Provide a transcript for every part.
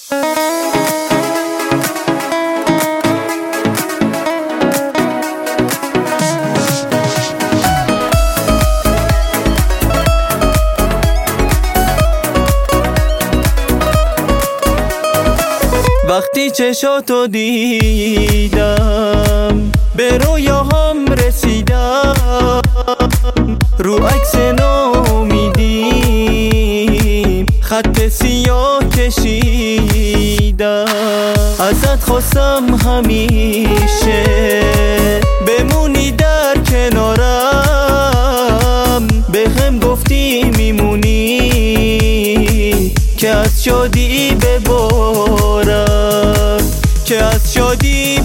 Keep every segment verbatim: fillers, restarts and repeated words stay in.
وقتی چشاتو دیدم به رویاهام رسیدم، رو عکس نامیدیم خط سیاه کشیدم. ازت خواستم همیشه بمونی در کنارم، به هم گفتی میمونی که از شادی ببارم، که از شادی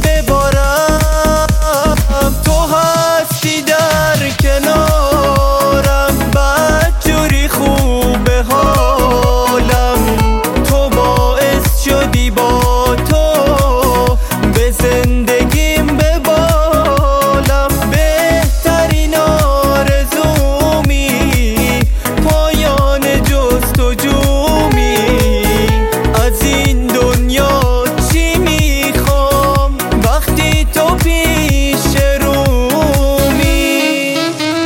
ببارم. تو هستی در کنارم، بدجوری خوبه حالم. تو باعث شدی با تو به زندگیم ببالم. بهترین آرزومی پایان جستجومی، از این دنیا چی میخوام وقتی تو پیش رومی.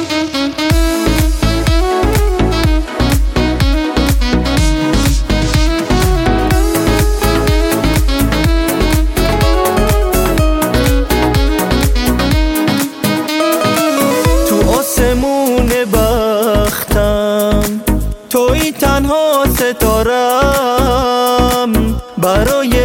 تو آسمون بختم توی تنها ستارم، برای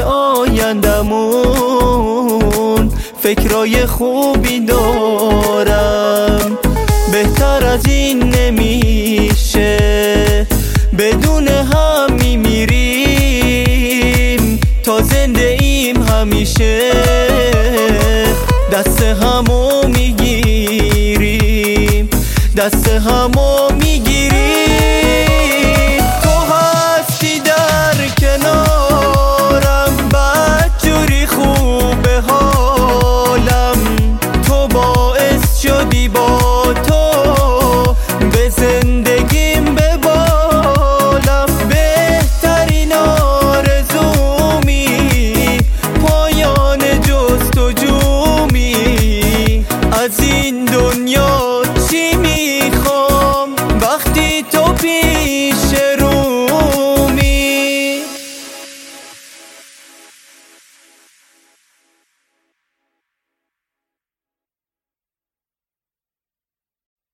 آیندمون فکرای خوبی دارم. بهتر از این نمیشه، بدون هم میمیریم تا زنده ایم همیشه.